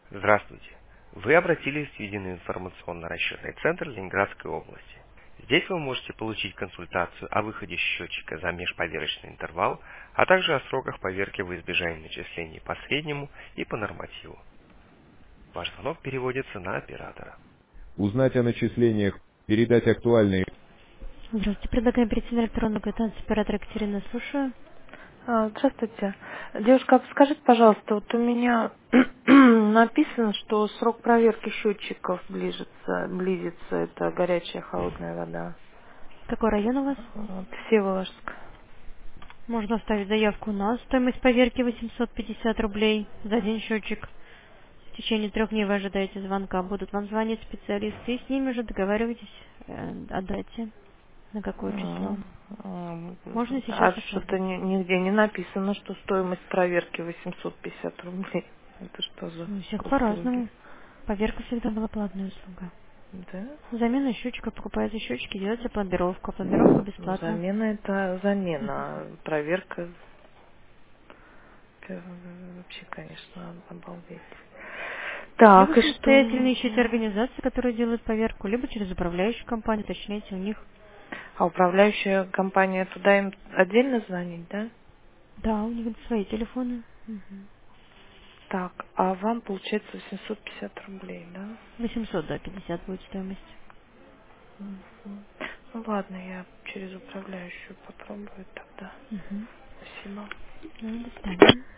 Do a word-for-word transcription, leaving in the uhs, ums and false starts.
Здравствуйте. Вы обратились в единый информационно-расчетный центр Ленинградской области. Здесь вы можете получить консультацию о выходе счетчика за межповерочный интервал, а также о сроках поверки во избежание начислений по среднему и по нормативу. Ваш звонок переводится на оператора. Узнать о начислениях, передать актуальные... Здравствуйте. Предлагаем перейти на электронную квитанцию. Оператор Екатерина, слушаю. А, Здравствуйте. Девушка, а подскажите, пожалуйста, вот у меня написано, что срок проверки счетчиков ближется, близится, это горячая, холодная вода. Какой район у вас? Вот, Всеволожск. Можно оставить заявку на стоимость поверки восемьсот пятьдесят рублей за один счетчик. В течение трех дней вы ожидаете звонка. Будут вам звонить специалисты, и с ними уже договаривайтесь э, о дате, на какое число. М, м, Можно сейчас А что-то оформить. ни- нигде не написано, что стоимость проверки восемьсот пятьдесят рублей. Это что за У всех услуги? по-разному. Поверка всегда была платная услуга. Да? Замена счетчика, покупаете счетчики, делаете пломбировку. Пломбировка Ну, бесплатна. замена это замена, Мгм. а проверка это вообще, конечно, обалдеть. Либо Так, и самостоятельно что? ищите организации, которые делают поверку, либо через управляющую компанию, уточняйте у них. А управляющая компания, туда им отдельно звонить, да? Да, у них свои телефоны. Мгм. Так, а вам получается восемьсот пятьдесят рублей, да? восемьсот, да, пятьдесят будет стоимость. Мгм. Ну ладно, я через управляющую попробую тогда. Мгм. Спасибо. Ну, до свидания.